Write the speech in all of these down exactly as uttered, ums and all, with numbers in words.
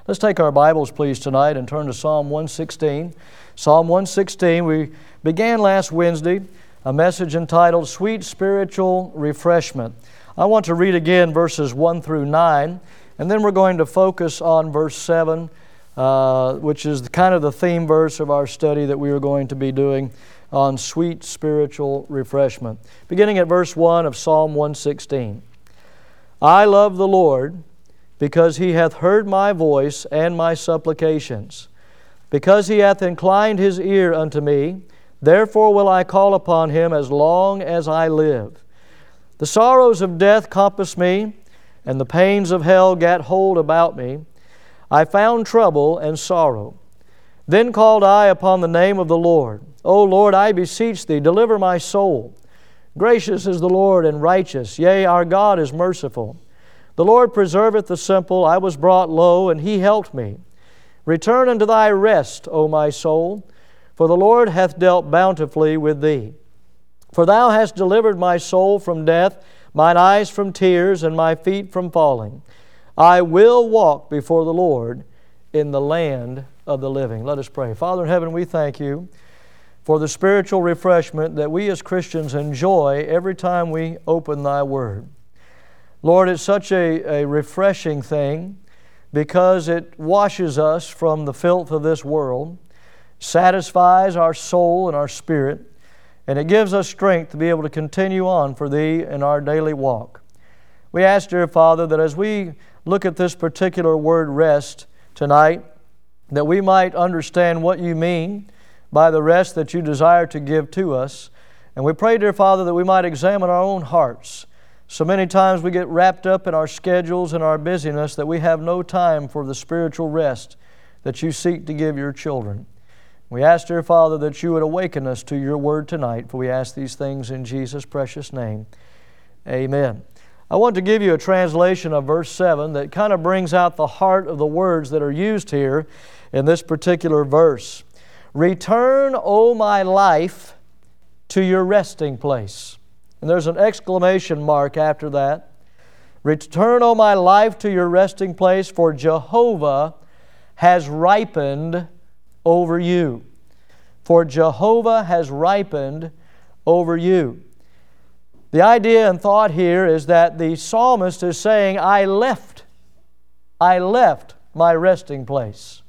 Let's take our Bibles, please, tonight and turn to Psalm one sixteen. Psalm one sixteen, we began last Wednesday a message entitled Sweet Spiritual Refreshment. I want to read again verses one through nine, and then we're going to focus on verse seven, uh, which is kind of the theme verse of our study that we are going to be doing on sweet spiritual refreshment. Beginning at verse one of Psalm one sixteen. I love the Lord, because He hath heard my voice and my supplications. Because He hath inclined His ear unto me, therefore will I call upon Him as long as I live. The sorrows of death compassed me, and the pains of hell gat hold about me. I found trouble and sorrow. Then called I upon the name of the Lord. O Lord, I beseech Thee, deliver my soul. Gracious is the Lord and righteous, yea, our God is merciful. The Lord preserveth the simple. I was brought low, and He helped me. Return unto thy rest, O my soul, for the Lord hath dealt bountifully with thee. For Thou hast delivered my soul from death, mine eyes from tears, and my feet from falling. I will walk before the Lord in the land of the living. Let us pray. Father in heaven, we thank You for the spiritual refreshment that we as Christians enjoy every time we open Thy Word. Lord, it's such a, a refreshing thing because it washes us from the filth of this world, satisfies our soul and our spirit, and it gives us strength to be able to continue on for Thee in our daily walk. We ask, dear Father, that as we look at this particular word rest tonight, that we might understand what You mean by the rest that You desire to give to us. And we pray, dear Father, that we might examine our own hearts. So many times we get wrapped up in our schedules and our busyness that we have no time for the spiritual rest that You seek to give Your children. We ask, dear Father, that You would awaken us to Your Word tonight, for we ask these things in Jesus' precious name. Amen. I want to give you a translation of verse seven that kind of brings out the heart of the words that are used here in this particular verse. Return, O my life, to your resting place. And there's an exclamation mark after that. Return, O my life, to your resting place, for Jehovah has ripened over you. For Jehovah has ripened over you. The idea and thought here is that the psalmist is saying, I left, I left my resting place.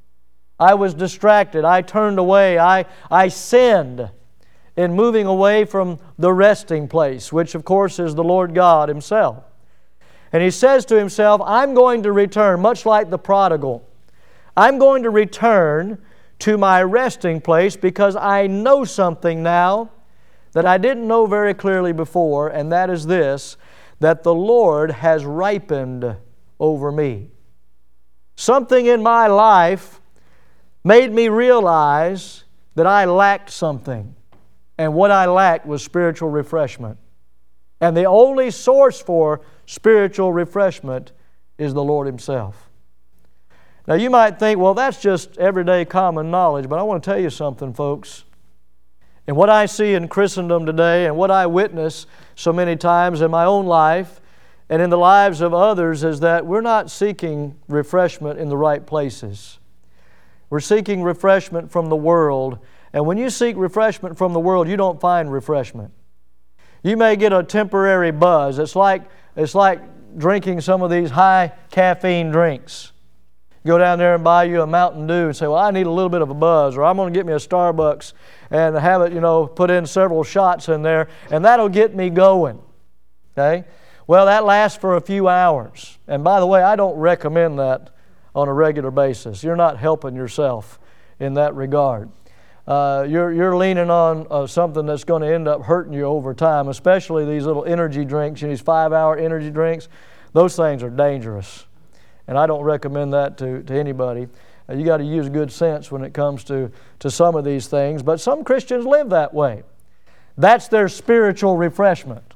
I was distracted. I turned away. I, I sinned in moving away from the resting place, which of course is the Lord God Himself. And he says to himself, I'm going to return, much like the prodigal. I'm going to return to my resting place because I know something now that I didn't know very clearly before, and that is this, that the Lord has ripened over me. Something in my life made me realize that I lacked something. And what I lacked was spiritual refreshment. And the only source for spiritual refreshment is the Lord Himself. Now you might think, well, that's just everyday common knowledge, but I want to tell you something, folks. And what I see in Christendom today and what I witness so many times in my own life and in the lives of others is that we're not seeking refreshment in the right places. We're seeking refreshment from the world. And when you seek refreshment from the world, you don't find refreshment. You may get a temporary buzz. It's like, it's like drinking some of these high caffeine drinks. You go down there and buy you a Mountain Dew and say, well, I need a little bit of a buzz, or I'm going to get me a Starbucks and have it, you know, put in several shots in there, and that'll get me going. Okay? Well, that lasts for a few hours. And by the way, I don't recommend that on a regular basis. You're not helping yourself in that regard. Uh, you're, you're leaning on uh, something that's going to end up hurting you over time, especially these little energy drinks, these five-hour energy drinks. Those things are dangerous, and I don't recommend that to, to anybody. Uh, you got to use good sense when it comes to, to some of these things, but some Christians live that way. That's their spiritual refreshment,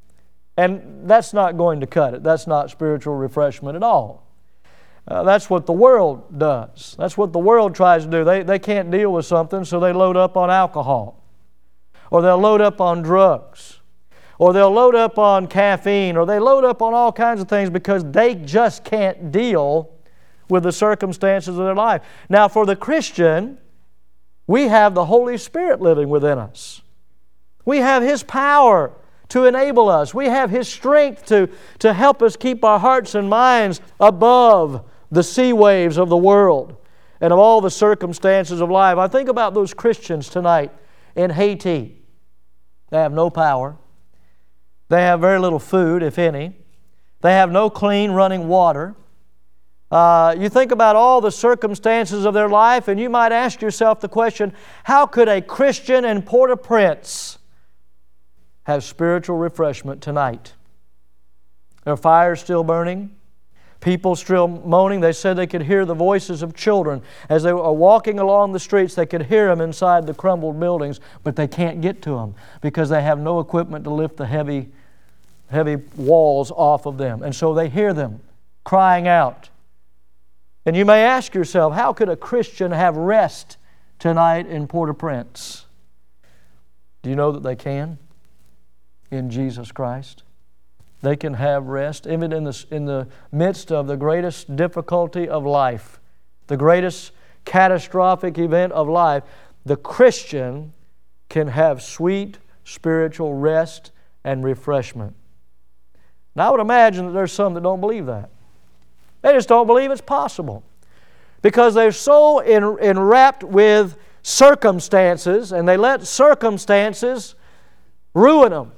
and that's not going to cut it. That's not spiritual refreshment at all. Uh, that's what the world does. That's what the world tries to do. They, they can't deal with something, so they load up on alcohol. Or they'll load up on drugs. Or they'll load up on caffeine. Or they load up on all kinds of things because they just can't deal with the circumstances of their life. Now, for the Christian, we have the Holy Spirit living within us. We have His power to enable us. We have His strength to, to help us keep our hearts and minds above the sea waves of the world and of all the circumstances of life. I think about those Christians tonight in Haiti. They have no power. They have very little food, if any. They have no clean running water. Uh, you think about all the circumstances of their life, and you might ask yourself the question, how could a Christian in Port-au-Prince have spiritual refreshment tonight? Their fire's still burning. People still moaning. They said they could hear the voices of children. As they were walking along the streets, they could hear them inside the crumbled buildings, but they can't get to them because they have no equipment to lift the heavy, heavy walls off of them. And so they hear them crying out. And you may ask yourself, how could a Christian have rest tonight in Port-au-Prince? Do you know that they can? In Jesus Christ. They can have rest even in the, in the midst of the greatest difficulty of life, the greatest catastrophic event of life. The Christian can have sweet spiritual rest and refreshment. Now I would imagine that there's some that don't believe that. They just don't believe it's possible because they're so en- enwrapped with circumstances, and they let circumstances ruin them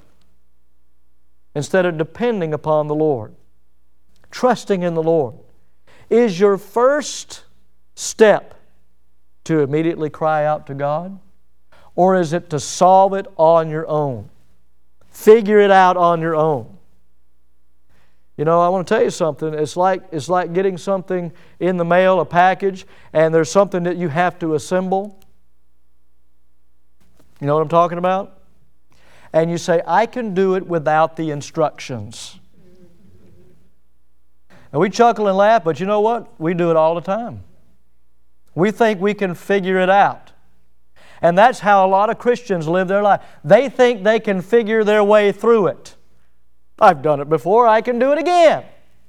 instead of depending upon the Lord, trusting in the Lord. Is your first step to immediately cry out to God, or is it to solve it on your own? Figure it out on your own. You know, I want to tell you something. It's like, it's like getting something in the mail, a package, and there's something that you have to assemble. You know what I'm talking about? And you say, I can do it without the instructions. And we chuckle and laugh, but you know what? We do it all the time. We think we can figure it out. And that's how a lot of Christians live their life. They think they can figure their way through it. I've done it before, I can do it again.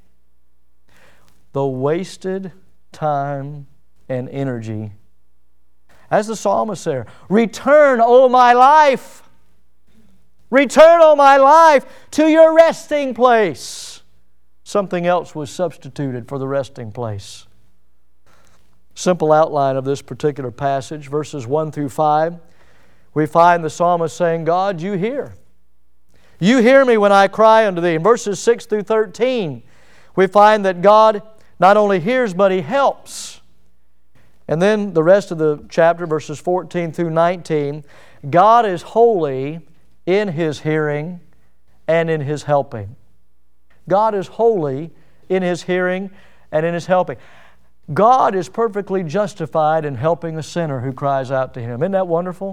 The wasted time and energy. As the psalmist said, return, O my life. Return, O my life, to your resting place. Something else was substituted for the resting place. Simple outline of this particular passage, verses one through five. We find the psalmist saying, God, you hear. You hear me when I cry unto thee. In verses six through thirteen, we find that God not only hears, but He helps. And then the rest of the chapter, verses fourteen through nineteen, God is holy in His hearing and in His helping. God is holy in His hearing and in His helping. God is perfectly justified in helping the sinner who cries out to Him. Isn't that wonderful?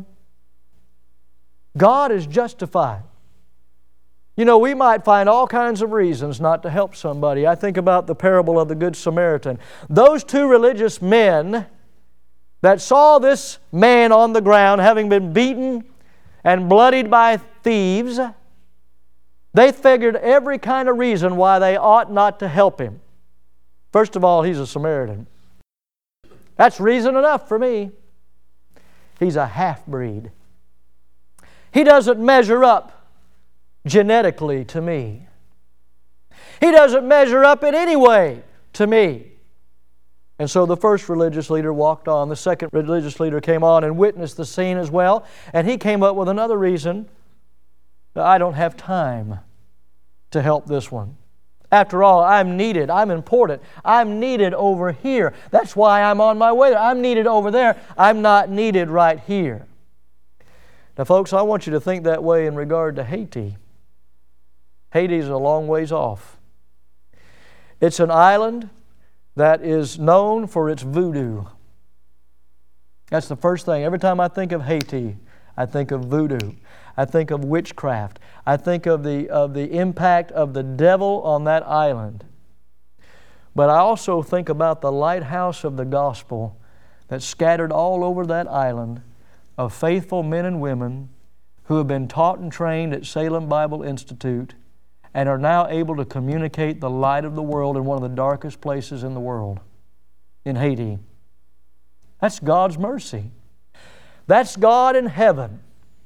God is justified. You know, we might find all kinds of reasons not to help somebody. I think about the parable of the Good Samaritan. Those two religious men that saw this man on the ground having been beaten and bloodied by thieves, they figured every kind of reason why they ought not to help him. First of all, he's a Samaritan. That's reason enough for me. He's a half-breed. He doesn't measure up genetically to me. He doesn't measure up in any way to me. And so the first religious leader walked on. The second religious leader came on and witnessed the scene as well. And he came up with another reason. I don't have time to help this one. After all, I'm needed. I'm important. I'm needed over here. That's why I'm on my way there. I'm needed over there. I'm not needed right here. Now, folks, I want you to think that way in regard to Haiti. Haiti is a long ways off. It's an island that is known for its voodoo. That's the first thing. Every time I think of Haiti, I think of voodoo. I think of witchcraft. I think of the, of the impact of the devil on that island. But I also think about the lighthouse of the gospel that's scattered all over that island of faithful men and women who have been taught and trained at Salem Bible Institute and are now able to communicate the light of the world in one of the darkest places in the world. in Haiti. That's God's mercy. That's God in heaven.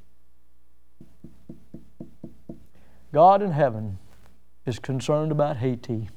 God in heaven is concerned about Haiti.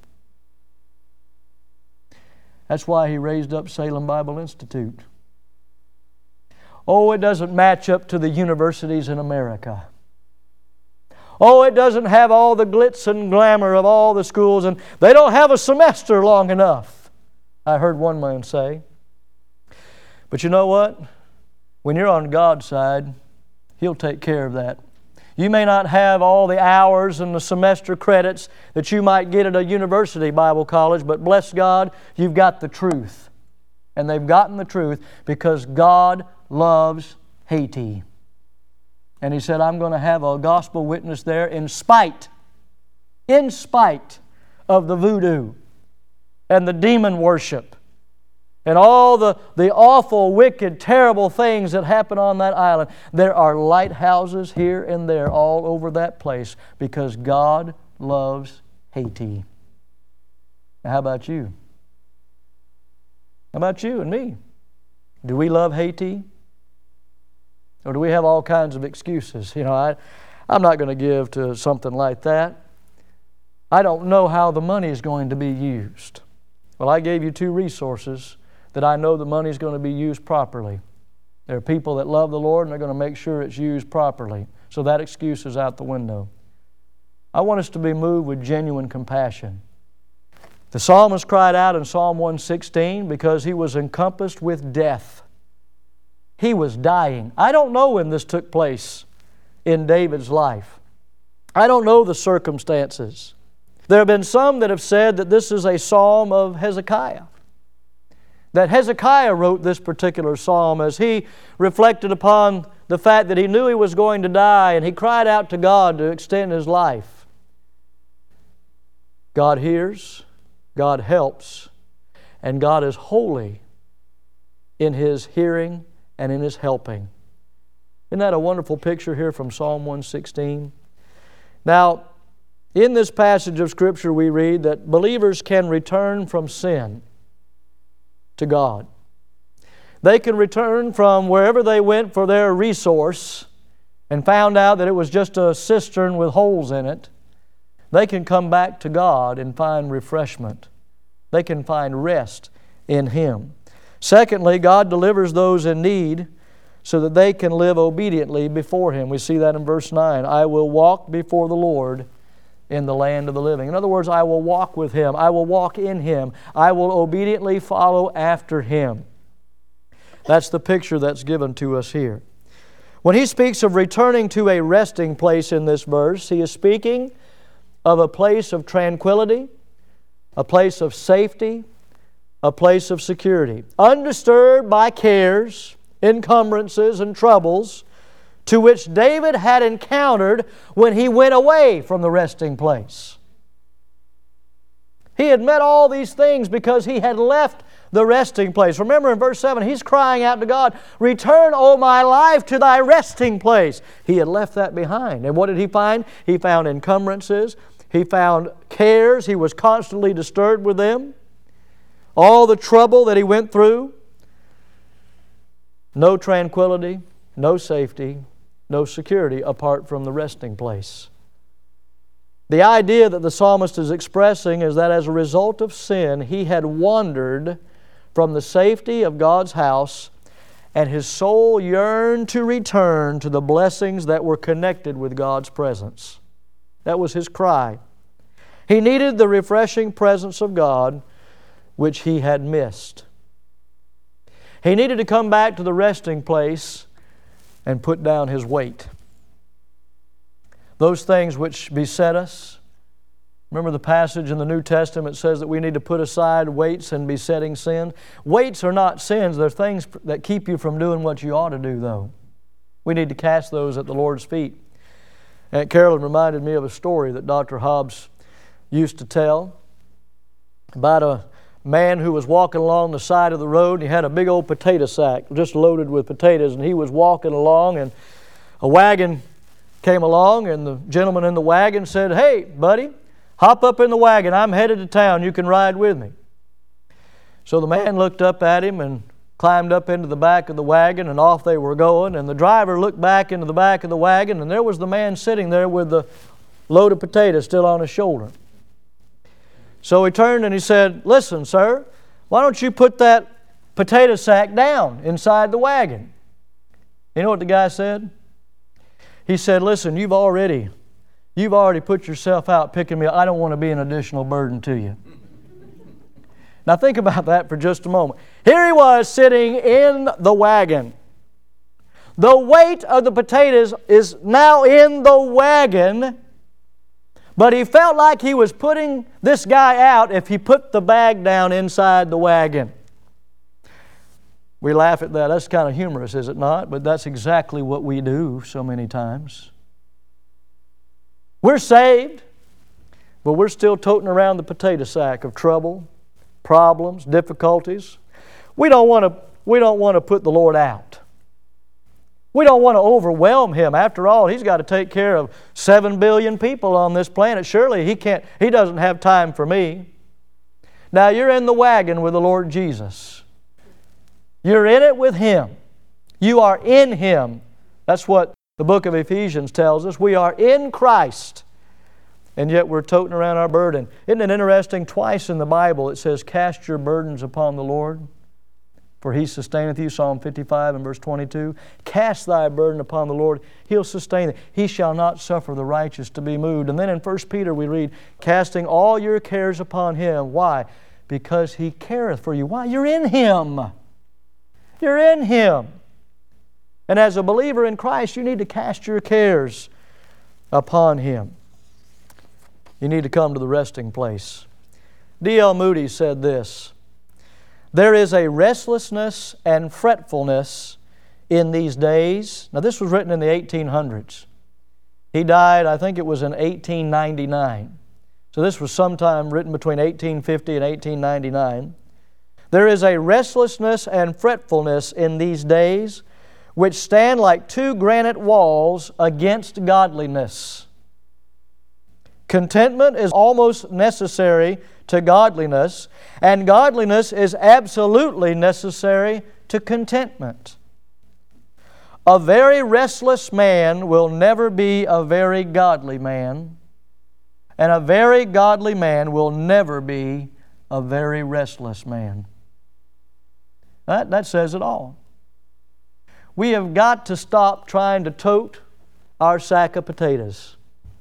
That's why He raised up Salem Bible Institute. Oh, it doesn't match up to the universities in America. Oh, it doesn't have all the glitz and glamour of all the schools, and they don't have a semester long enough, I heard one man say. But you know what? When you're on God's side, He'll take care of that. You may not have all the hours and the semester credits that you might get at a university Bible college, but bless God, you've got the truth. And they've gotten the truth because God loves Haiti. And He said, I'm going to have a gospel witness there in spite, in spite of the voodoo and the demon worship and all the, the awful, wicked, terrible things that happen on that island. There are lighthouses here and there all over that place because God loves Haiti. Now, how about you? How about you and me? Do we love Haiti? Or do we have all kinds of excuses? You know, I, I'm not going to give to something like that. I don't know how the money is going to be used. Well, I gave you two resources that I know the money is going to be used properly. There are people that love the Lord and they're going to make sure it's used properly. So that excuse is out the window. I want us to be moved with genuine compassion. The psalmist cried out in Psalm one sixteen because he was encompassed with death. He was dying. I don't know when this took place in David's life. I don't know the circumstances. There have been some that have said that this is a psalm of Hezekiah. That Hezekiah wrote this particular psalm as he reflected upon the fact that he knew he was going to die and he cried out to God to extend his life. God hears, God helps, and God is holy in His hearing and in His helping. Isn't that a wonderful picture here from Psalm one sixteen? Now, in this passage of Scripture we read that believers can return from sin to God. They can return from wherever they went for their resource and found out that it was just a cistern with holes in it. They can come back to God and find refreshment. They can find rest in Him. Secondly, God delivers those in need so that they can live obediently before Him. We see that in verse nine. I will walk before the Lord in the land of the living. In other words, I will walk with Him. I will walk in Him. I will obediently follow after Him. That's the picture that's given to us here. When he speaks of returning to a resting place in this verse, he is speaking of a place of tranquility, a place of safety, a place of security, undisturbed by cares, encumbrances, and troubles to which David had encountered when he went away from the resting place. He had met all these things because he had left the resting place. Remember in verse seven, he's crying out to God, "Return, O my life, to thy resting place." He had left that behind. And what did he find? He found encumbrances. He found cares. He was constantly disturbed with them. All the trouble that he went through. No tranquility, no safety, no security apart from the resting place. The idea that the psalmist is expressing is that as a result of sin, he had wandered from the safety of God's house, and his soul yearned to return to the blessings that were connected with God's presence. That was his cry. He needed the refreshing presence of God, which he had missed. He needed to come back to the resting place and put down his weight. Those things which beset us. Remember the passage in the New Testament says that we need to put aside weights and besetting sin. Weights are not sins. They're things that keep you from doing what you ought to do, though. We need to cast those at the Lord's feet. Aunt Carolyn reminded me of a story that Doctor Hobbs used to tell about a man who was walking along the side of the road, and he had a big old potato sack just loaded with potatoes, and he was walking along, and a wagon came along, and the gentleman in the wagon said, "Hey, buddy, hop up in the wagon. I'm headed to town. You can ride with me." So the man looked up at him and climbed up into the back of the wagon, and off they were going. And the driver looked back into the back of the wagon, and there was the man sitting there with the load of potatoes still on his shoulder. So he turned and he said, "Listen, sir, why don't you put that potato sack down inside the wagon?" You know what the guy said? He said, "Listen, you've already, you've already put yourself out picking me up. I don't want to be an additional burden to you." Now think about that for just a moment. Here he was sitting in the wagon. The weight of the potatoes is now in the wagon, but he felt like he was putting this guy out if he put the bag down inside the wagon. We laugh at that. That's kind of humorous, is it not? But that's exactly what we do so many times. We're saved, but we're still toting around the potato sack of trouble, problems, difficulties. We don't want to, we don't want to put the Lord out. We don't want to overwhelm Him. After all, He's got to take care of seven billion people on this planet. Surely He can't, He doesn't have time for me. Now you're in the wagon with the Lord Jesus. You're in it with Him. You are in Him. That's what the book of Ephesians tells us. We are in Christ, and yet we're toting around our burden. Isn't it interesting? Twice in the Bible it says, "Cast your burdens upon the Lord, for He sustaineth you." Psalm fifty-five and verse twenty-two. "Cast thy burden upon the Lord, He'll sustain it. He shall not suffer the righteous to be moved." And then in First Peter we read, "Casting all your cares upon Him." Why? Because He careth for you. Why? You're in Him. You're in Him. And as a believer in Christ, you need to cast your cares upon Him. You need to come to the resting place. D L Moody said this, "There is a restlessness and fretfulness in these days." Now this was written in the eighteen hundreds. He died, I think it was in eighteen ninety-nine. So this was sometime written between eighteen fifty and eighteen ninety-nine. "There is a restlessness and fretfulness in these days which stand like two granite walls against godliness. Contentment is almost necessary to godliness, and godliness is absolutely necessary to contentment. A very restless man will never be a very godly man, and a very godly man will never be a very restless man." That, that says it all. We have got to stop trying to tote our sack of potatoes.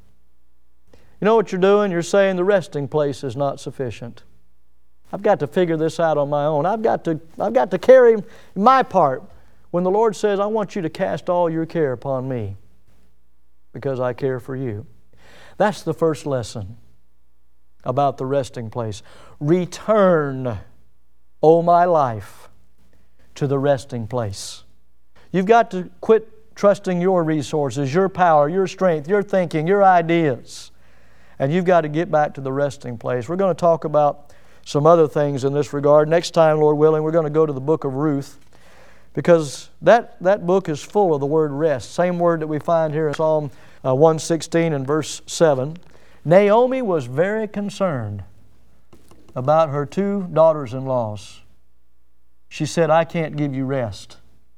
You know what you're doing? You're saying the resting place is not sufficient. I've got to figure this out on my own. I've got to, I've got to carry my part. When the Lord says, "I want you to cast all your care upon me because I care for you." That's the first lesson about the resting place. Return, O my life, to the resting place. You've got to quit trusting your resources, your power, your strength, your thinking, your ideas. And you've got to get back to the resting place. We're going to talk about some other things in this regard. Next time, Lord willing, we're going to go to the book of Ruth, because that, that book is full of the word rest. Same word that we find here in Psalm uh, one sixteen and verse seven. Naomi was very concerned about her two daughters-in-laws. She said, "I can't give you rest."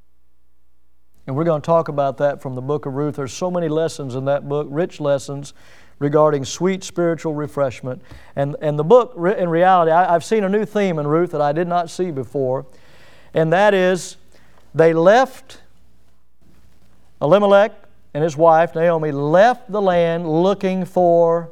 And we're going to talk about that from the book of Ruth. There's so many lessons in that book, rich lessons regarding sweet spiritual refreshment. And, and the book, in reality, I, I've seen a new theme in Ruth that I did not see before, and that is they left, Elimelech and his wife, Naomi, left the land looking for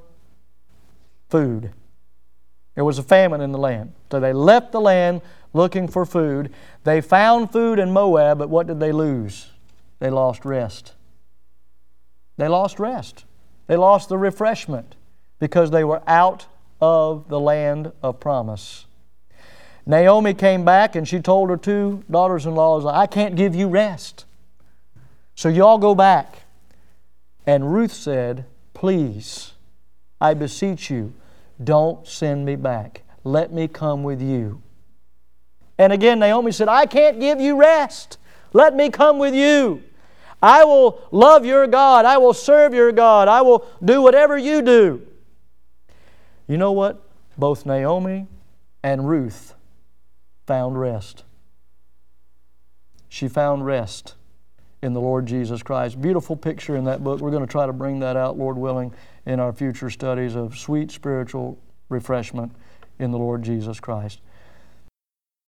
food. There was a famine in the land. So they left the land looking for food. They found food in Moab, but what did they lose? They lost rest. They lost rest. They lost the refreshment because they were out of the land of promise. Naomi came back and she told her two daughters-in-law, "I can't give you rest. So you all go back." And Ruth said, "Please, I beseech you, don't send me back. Let me come with you." And again, Naomi said, "I can't give you rest. Let me come with you. I will love your God. I will serve your God. I will do whatever you do." You know what? Both Naomi and Ruth found rest. She found rest in the Lord Jesus Christ. Beautiful picture in that book. We're going to try to bring that out, Lord willing, in our future studies of sweet spiritual refreshment in the Lord Jesus Christ.